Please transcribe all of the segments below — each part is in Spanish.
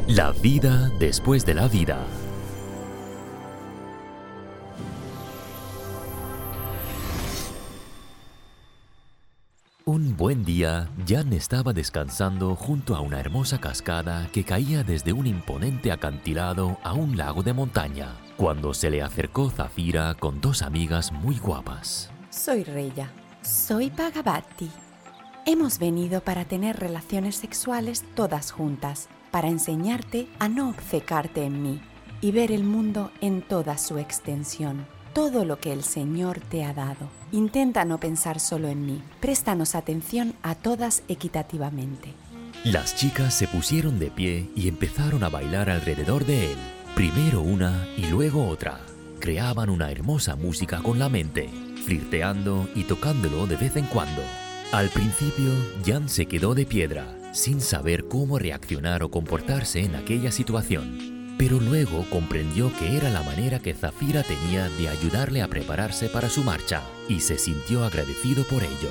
La vida después de la vida. Un buen día, Jan estaba descansando junto a una hermosa cascada que caía desde un imponente acantilado a un lago de montaña, cuando se le acercó Zafira con dos amigas muy guapas. Soy Reya. Soy Bhagavati. Hemos venido para tener relaciones sexuales todas juntas, para enseñarte a no obcecarte en mí y ver el mundo en toda su extensión. Todo lo que el Señor te ha dado. Intenta no pensar solo en mí. Préstanos atención a todas equitativamente. Las chicas se pusieron de pie y empezaron a bailar alrededor de él. Primero una y luego otra. Creaban una hermosa música con la mente, flirteando y tocándolo de vez en cuando. Al principio, Jan se quedó de piedra, sin saber cómo reaccionar o comportarse en aquella situación. Pero luego comprendió que era la manera que Zafira tenía de ayudarle a prepararse para su marcha, y se sintió agradecido por ello.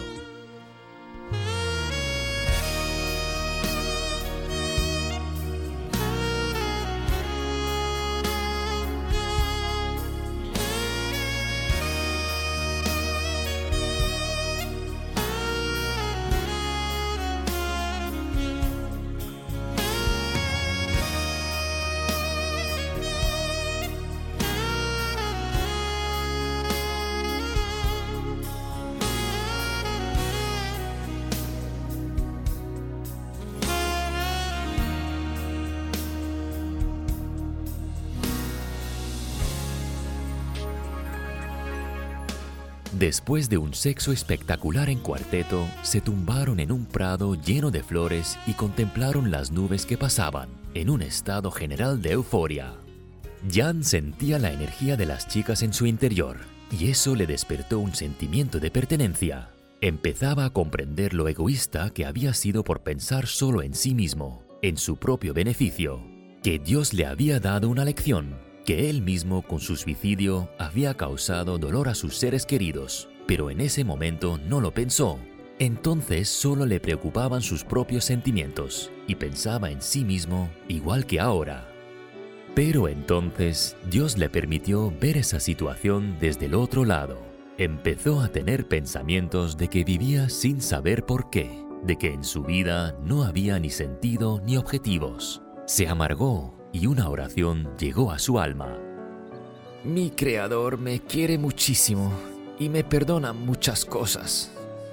Después de un sexo espectacular en cuarteto, se tumbaron en un prado lleno de flores y contemplaron las nubes que pasaban, en un estado general de euforia. Jan sentía la energía de las chicas en su interior, y eso le despertó un sentimiento de pertenencia. Empezaba a comprender lo egoísta que había sido por pensar solo en sí mismo, en su propio beneficio, que Dios le había dado una lección, que él mismo con su suicidio había causado dolor a sus seres queridos, pero en ese momento no lo pensó. Entonces solo le preocupaban sus propios sentimientos y pensaba en sí mismo igual que ahora. Pero entonces Dios le permitió ver esa situación desde el otro lado. Empezó a tener pensamientos de que vivía sin saber por qué, de que en su vida no había ni sentido ni objetivos. Se amargó y una oración llegó a su alma. Mi Creador me quiere muchísimo y me perdona muchas cosas.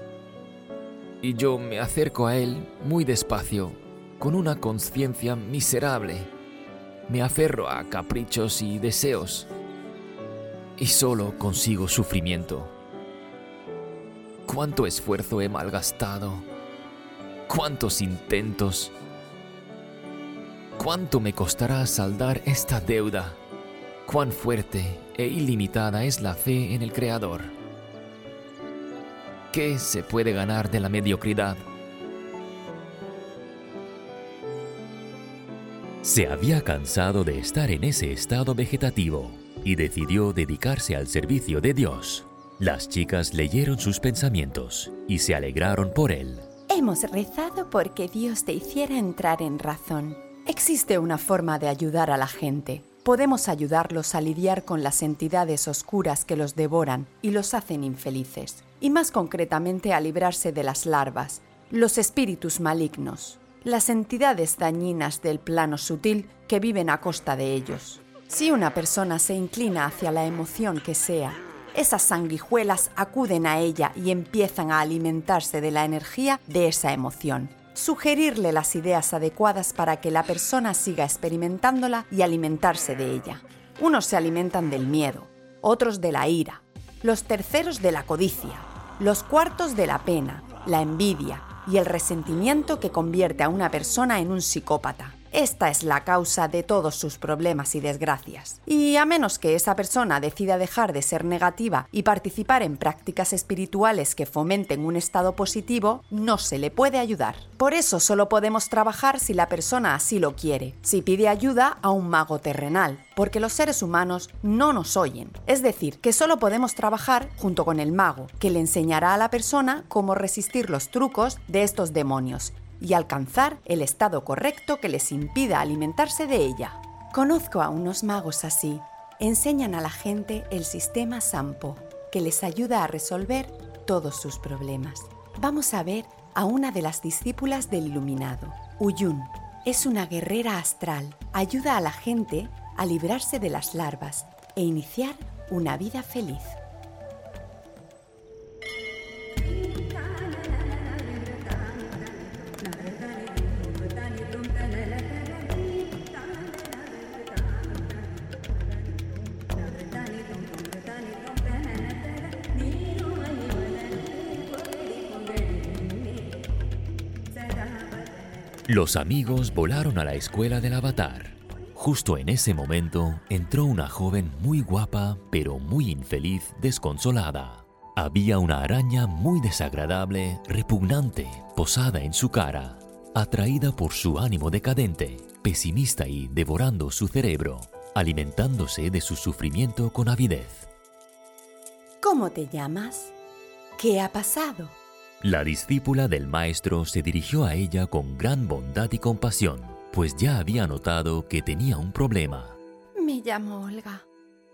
Y yo me acerco a Él muy despacio, con una conciencia miserable. Me aferro a caprichos y deseos y solo consigo sufrimiento. ¿Cuánto esfuerzo he malgastado? ¿Cuántos intentos? ¿Cuánto me costará saldar esta deuda? ¿Cuán fuerte e ilimitada es la fe en el Creador? ¿Qué se puede ganar de la mediocridad? Se había cansado de estar en ese estado vegetativo y decidió dedicarse al servicio de Dios. Las chicas leyeron sus pensamientos y se alegraron por él. Hemos rezado porque Dios te hiciera entrar en razón. Existe una forma de ayudar a la gente. Podemos ayudarlos a lidiar con las entidades oscuras que los devoran y los hacen infelices. Y más concretamente a librarse de las larvas, los espíritus malignos, las entidades dañinas del plano sutil que viven a costa de ellos. Si una persona se inclina hacia la emoción que sea, esas sanguijuelas acuden a ella y empiezan a alimentarse de la energía de esa emoción. Sugerirle las ideas adecuadas para que la persona siga experimentándola y alimentarse de ella. Unos se alimentan del miedo, otros de la ira, los terceros de la codicia, los cuartos de la pena, la envidia y el resentimiento que convierte a una persona en un psicópata. Esta es la causa de todos sus problemas y desgracias. Y a menos que esa persona decida dejar de ser negativa y participar en prácticas espirituales que fomenten un estado positivo, no se le puede ayudar. Por eso solo podemos trabajar si la persona así lo quiere, si pide ayuda a un mago terrenal, porque los seres humanos no nos oyen. Es decir, que solo podemos trabajar junto con el mago, que le enseñará a la persona cómo resistir los trucos de estos demonios y alcanzar el estado correcto que les impida alimentarse de ella. Conozco a unos magos así. Enseñan a la gente el sistema Sampo, que les ayuda a resolver todos sus problemas. Vamos a ver a una de las discípulas del Iluminado, Uyun. Es una guerrera astral. Ayuda a la gente a librarse de las larvas e iniciar una vida feliz. Los amigos volaron a la escuela del Avatar. Justo en ese momento entró una joven muy guapa, pero muy infeliz, desconsolada. Había una araña muy desagradable, repugnante, posada en su cara, atraída por su ánimo decadente, pesimista y devorando su cerebro, alimentándose de su sufrimiento con avidez. ¿Cómo te llamas? ¿Qué ha pasado? La discípula del maestro se dirigió a ella con gran bondad y compasión, pues ya había notado que tenía un problema. Me llamo Olga.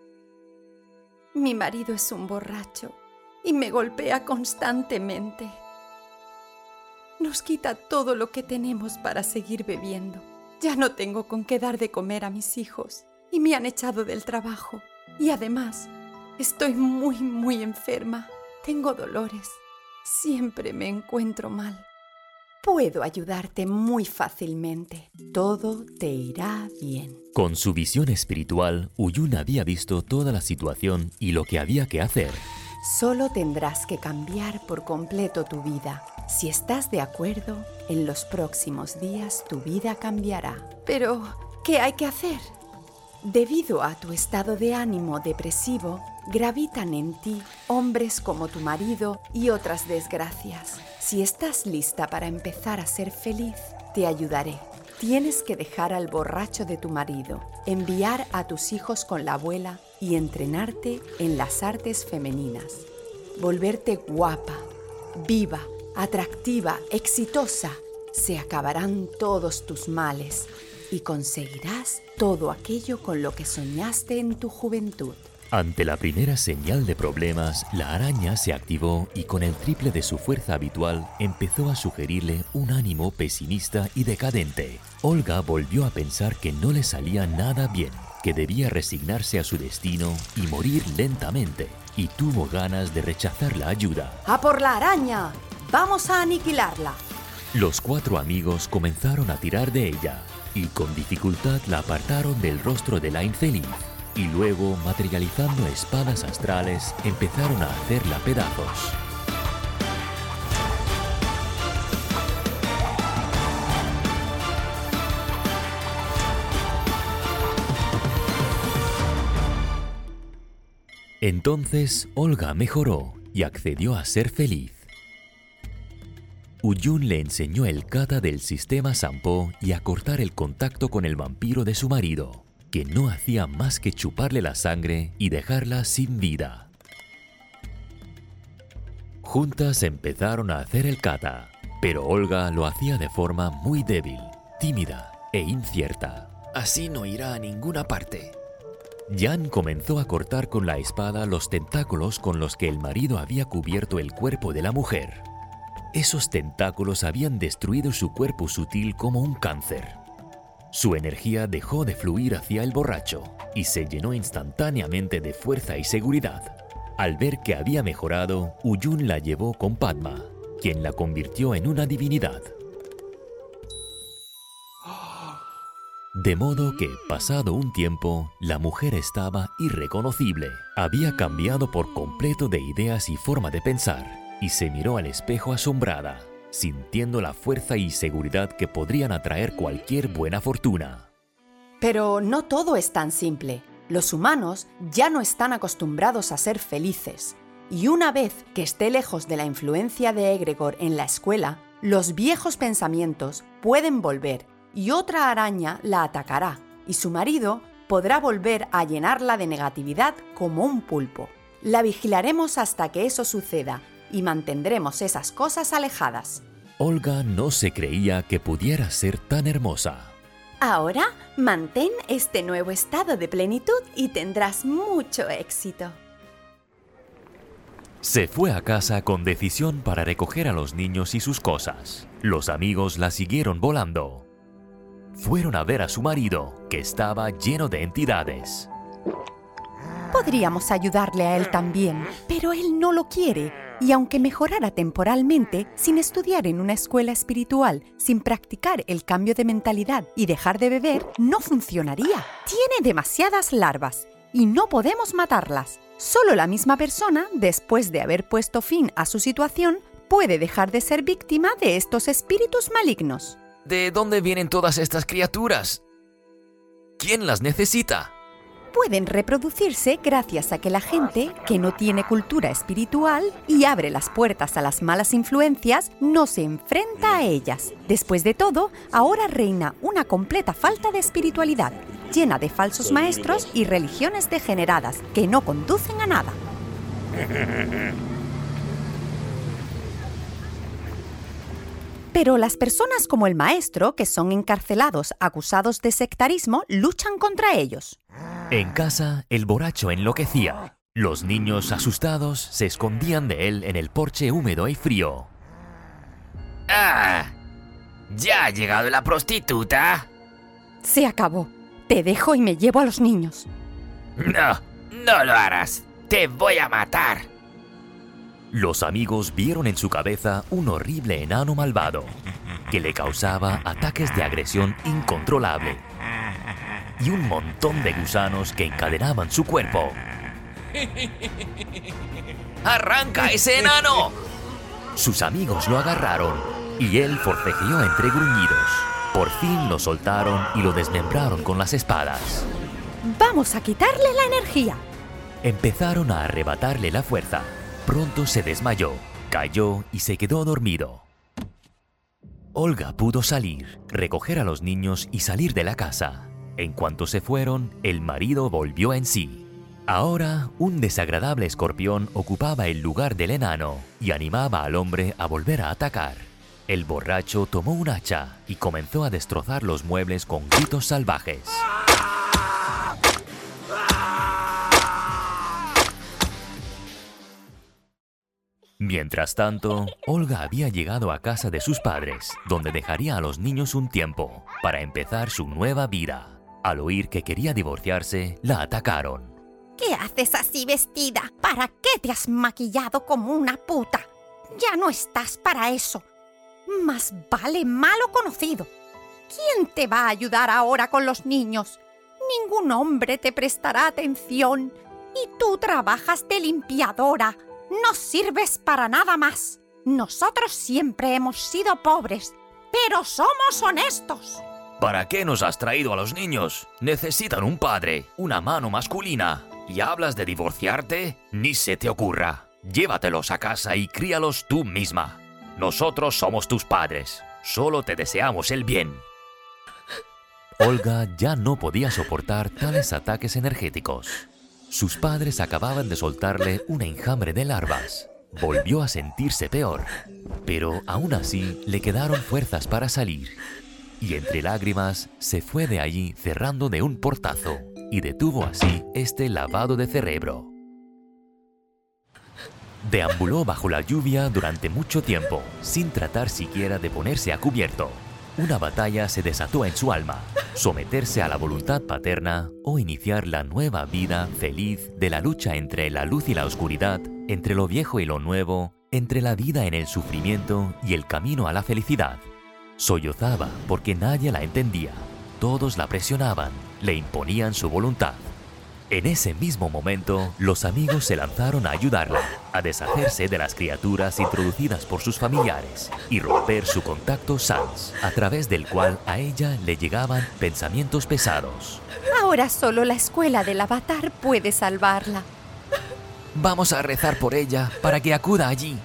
Mi marido es un borracho y me golpea constantemente. Nos quita todo lo que tenemos para seguir bebiendo. Ya no tengo con qué dar de comer a mis hijos y me han echado del trabajo. Y además, estoy muy enferma. Tengo dolores. Siempre me encuentro mal. Puedo ayudarte muy fácilmente. Todo te irá bien. Con su visión espiritual, Uyun había visto toda la situación y lo que había que hacer. Solo tendrás que cambiar por completo tu vida. Si estás de acuerdo, en los próximos días tu vida cambiará. Pero, ¿qué hay que hacer? Debido a tu estado de ánimo depresivo, gravitan en ti hombres como tu marido y otras desgracias. Si estás lista para empezar a ser feliz, te ayudaré. Tienes que dejar al borracho de tu marido, enviar a tus hijos con la abuela y entrenarte en las artes femeninas. Volverte guapa, viva, atractiva, exitosa. Se acabarán todos tus males y conseguirás todo aquello con lo que soñaste en tu juventud. Ante la primera señal de problemas, la araña se activó y con el triple de su fuerza habitual empezó a sugerirle un ánimo pesimista y decadente. Olga volvió a pensar que no le salía nada bien, que debía resignarse a su destino y morir lentamente, y tuvo ganas de rechazar la ayuda. ¡A por la araña! ¡Vamos a aniquilarla! Los 4 amigos comenzaron a tirar de ella y con dificultad la apartaron del rostro de la infeliz. Y luego, materializando espadas astrales, empezaron a hacerla pedazos. Entonces, Olga mejoró y accedió a ser feliz. Uyun le enseñó el kata del sistema Sampo y a cortar el contacto con el vampiro de su marido, que no hacía más que chuparle la sangre y dejarla sin vida. Juntas empezaron a hacer el kata, pero Olga lo hacía de forma muy débil, tímida e incierta. Así no irá a ninguna parte. Jan comenzó a cortar con la espada los tentáculos con los que el marido había cubierto el cuerpo de la mujer. Esos tentáculos habían destruido su cuerpo sutil como un cáncer. Su energía dejó de fluir hacia el borracho y se llenó instantáneamente de fuerza y seguridad. Al ver que había mejorado, Uyun la llevó con Padma, quien la convirtió en una divinidad. De modo que, pasado un tiempo, la mujer estaba irreconocible. Había cambiado por completo de ideas y forma de pensar, y se miró al espejo asombrada, sintiendo la fuerza y seguridad que podrían atraer cualquier buena fortuna. Pero no todo es tan simple. Los humanos ya no están acostumbrados a ser felices. Y una vez que esté lejos de la influencia de Egregor en la escuela, los viejos pensamientos pueden volver y otra araña la atacará, y su marido podrá volver a llenarla de negatividad como un pulpo. La vigilaremos hasta que eso suceda y mantendremos esas cosas alejadas. Olga no se creía que pudiera ser tan hermosa. Ahora, mantén este nuevo estado de plenitud y tendrás mucho éxito. Se fue a casa con decisión para recoger a los niños y sus cosas. Los amigos la siguieron volando. Fueron a ver a su marido, que estaba lleno de entidades. Podríamos ayudarle a él también, pero él no lo quiere. Y aunque mejorara temporalmente, sin estudiar en una escuela espiritual, sin practicar el cambio de mentalidad y dejar de beber, no funcionaría. Tiene demasiadas larvas y no podemos matarlas. Solo la misma persona, después de haber puesto fin a su situación, puede dejar de ser víctima de estos espíritus malignos. ¿De dónde vienen todas estas criaturas? ¿Quién las necesita? Pueden reproducirse gracias a que la gente, que no tiene cultura espiritual y abre las puertas a las malas influencias, no se enfrenta a ellas. Después de todo, ahora reina una completa falta de espiritualidad, llena de falsos maestros y religiones degeneradas que no conducen a nada. Pero las personas como el maestro, que son encarcelados acusados de sectarismo, luchan contra ellos. En casa, el borracho enloquecía. Los niños, asustados, se escondían de él en el porche húmedo y frío. ¡Ah! ¿Ya ha llegado la prostituta? Se acabó. Te dejo y me llevo a los niños. No, no lo harás. Te voy a matar. Los amigos vieron en su cabeza un horrible enano malvado que le causaba ataques de agresión incontrolable y un montón de gusanos que encadenaban su cuerpo. ¡Arranca ese enano! Sus amigos lo agarraron y él forcejeó entre gruñidos. Por fin lo soltaron y lo desmembraron con las espadas. ¡Vamos a quitarle la energía! Empezaron a arrebatarle la fuerza. Pronto se desmayó, cayó y se quedó dormido. Olga pudo salir, recoger a los niños y salir de la casa. En cuanto se fueron, el marido volvió en sí. Ahora, un desagradable escorpión ocupaba el lugar del enano y animaba al hombre a volver a atacar. El borracho tomó un hacha y comenzó a destrozar los muebles con gritos salvajes. Mientras tanto, Olga había llegado a casa de sus padres, donde dejaría a los niños un tiempo para empezar su nueva vida. Al oír que quería divorciarse, la atacaron. ¿Qué haces así vestida? ¿Para qué te has maquillado como una puta? Ya no estás para eso. Más vale malo conocido. ¿Quién te va a ayudar ahora con los niños? Ningún hombre te prestará atención. Y tú trabajas de limpiadora. No sirves para nada más. Nosotros siempre hemos sido pobres, pero somos honestos. ¿Para qué nos has traído a los niños? Necesitan un padre, una mano masculina. ¿Y hablas de divorciarte? Ni se te ocurra. Llévatelos a casa y críalos tú misma. Nosotros somos tus padres. Solo te deseamos el bien. Olga ya no podía soportar tales ataques energéticos. Sus padres acababan de soltarle un enjambre de larvas. Volvió a sentirse peor, pero aún así le quedaron fuerzas para salir. Y entre lágrimas se fue de allí cerrando de un portazo y detuvo así este lavado de cerebro. Deambuló bajo la lluvia durante mucho tiempo, sin tratar siquiera de ponerse a cubierto. Una batalla se desató en su alma, someterse a la voluntad paterna o iniciar la nueva vida feliz de la lucha entre la luz y la oscuridad, entre lo viejo y lo nuevo, entre la vida en el sufrimiento y el camino a la felicidad. Sollozaba porque nadie la entendía, todos la presionaban, le imponían su voluntad. En ese mismo momento, los amigos se lanzaron a ayudarla, a deshacerse de las criaturas introducidas por sus familiares y romper su contacto sans, a través del cual a ella le llegaban pensamientos pesados. Ahora solo la escuela del avatar puede salvarla. Vamos a rezar por ella para que acuda allí.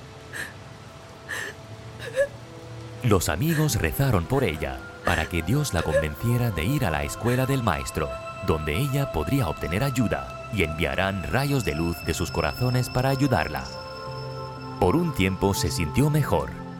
Los amigos rezaron por ella, para que Dios la convenciera de ir a la escuela del maestro, donde ella podría obtener ayuda y enviarán rayos de luz de sus corazones para ayudarla. Por un tiempo se sintió mejor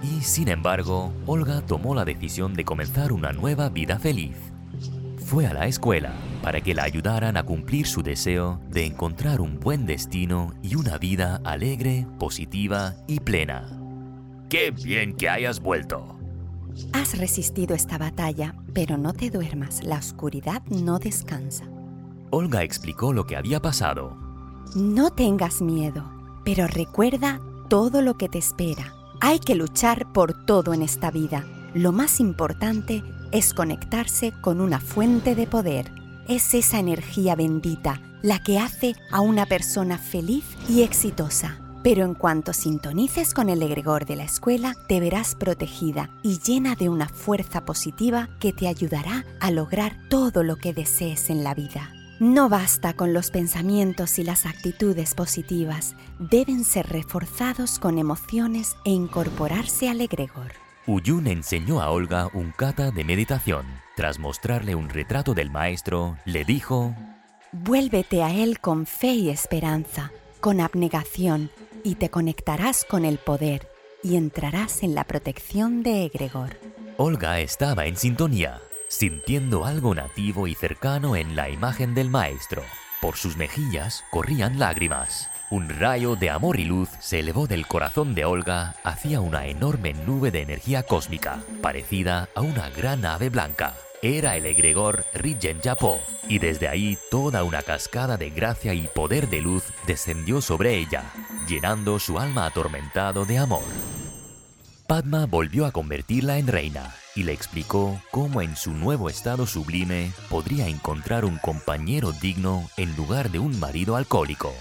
Y sin embargo, Olga tomó la decisión de comenzar una nueva vida feliz. Fue a la escuela para que la ayudaran a cumplir su deseo de encontrar un buen destino y una vida alegre, positiva y plena. ¡Qué bien que hayas vuelto! Has resistido esta batalla, pero no te duermas, la oscuridad no descansa. Olga explicó lo que había pasado. No tengas miedo, pero recuerda todo lo que te espera. Hay que luchar por todo en esta vida. Lo más importante es conectarse con una fuente de poder. Es esa energía bendita la que hace a una persona feliz y exitosa. Pero en cuanto sintonices con el egregor de la escuela, te verás protegida y llena de una fuerza positiva que te ayudará a lograr todo lo que desees en la vida. No basta con los pensamientos y las actitudes positivas, deben ser reforzados con emociones e incorporarse al egregor. Uyun enseñó a Olga un kata de meditación. Tras mostrarle un retrato del maestro, le dijo: Vuélvete a él con fe y esperanza, con abnegación, y te conectarás con el poder y entrarás en la protección de egregor. Olga estaba en sintonía, sintiendo algo nativo y cercano en la imagen del maestro. Por sus mejillas corrían lágrimas. Un rayo de amor y luz se elevó del corazón de Olga hacia una enorme nube de energía cósmica, parecida a una gran ave blanca. Era el egregor Rinchen Japó, y desde ahí toda una cascada de gracia y poder de luz descendió sobre ella, llenando su alma atormentado de amor. Padma volvió a convertirla en reina y le explicó cómo en su nuevo estado sublime podría encontrar un compañero digno en lugar de un marido alcohólico.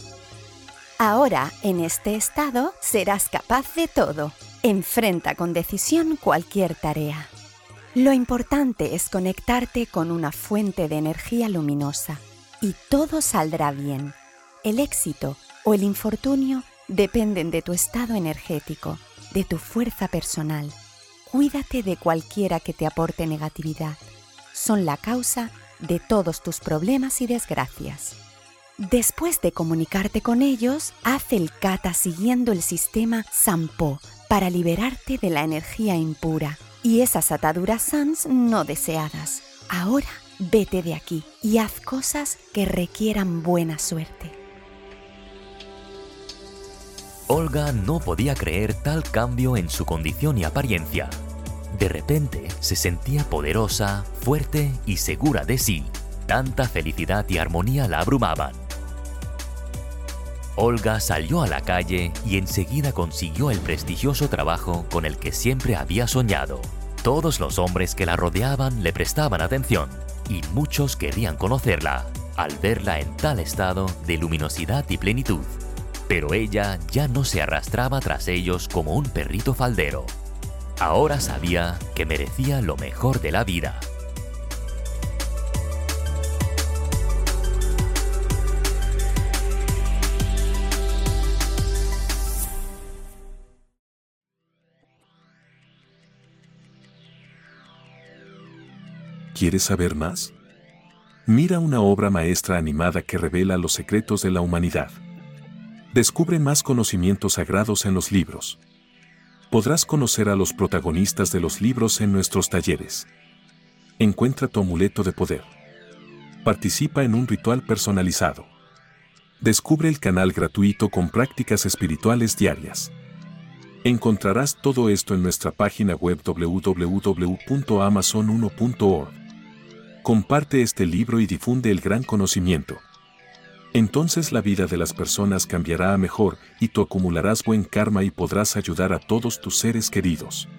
Ahora, en este estado, serás capaz de todo. Enfrenta con decisión cualquier tarea. Lo importante es conectarte con una fuente de energía luminosa y todo saldrá bien. El éxito o el infortunio dependen de tu estado energético, de tu fuerza personal. Cuídate de cualquiera que te aporte negatividad. Son la causa de todos tus problemas y desgracias. Después de comunicarte con ellos, haz el kata siguiendo el sistema Sampo para liberarte de la energía impura y esas ataduras sans no deseadas. Ahora vete de aquí y haz cosas que requieran buena suerte. Olga no podía creer tal cambio en su condición y apariencia. De repente se sentía poderosa, fuerte y segura de sí. Tanta felicidad y armonía la abrumaban. Olga salió a la calle y enseguida consiguió el prestigioso trabajo con el que siempre había soñado. Todos los hombres que la rodeaban le prestaban atención y muchos querían conocerla al verla en tal estado de luminosidad y plenitud. Pero ella ya no se arrastraba tras ellos como un perrito faldero. Ahora sabía que merecía lo mejor de la vida. ¿Quieres saber más? Mira una obra maestra animada que revela los secretos de la humanidad. Descubre más conocimientos sagrados en los libros. Podrás conocer a los protagonistas de los libros en nuestros talleres. Encuentra tu amuleto de poder. Participa en un ritual personalizado. Descubre el canal gratuito con prácticas espirituales diarias. Encontrarás todo esto en nuestra página web www.amazon1.org. Comparte este libro y difunde el gran conocimiento. Entonces la vida de las personas cambiará a mejor y tú acumularás buen karma y podrás ayudar a todos tus seres queridos.